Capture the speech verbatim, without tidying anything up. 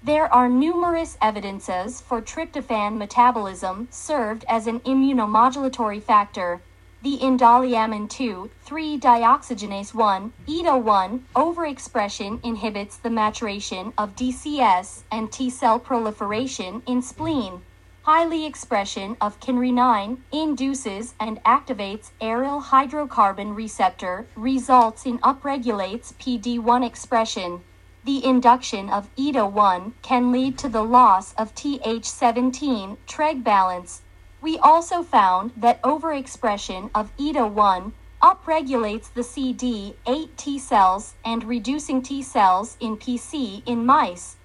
There are numerous evidences for tryptophan metabolism served as an immunomodulatory factor. The indolyamin two three dioxygenase one, E D O one, overexpression inhibits the maturation of D C S and T-cell proliferation in spleen. Highly expression of K I N R I nine induces and activates aryl hydrocarbon receptor, results in upregulates P D one expression. The induction of E D O one can lead to the loss of T H seventeen Treg balance. We also found that overexpression of E D O one upregulates the C D eight T cells and reducing T cells in P C in mice.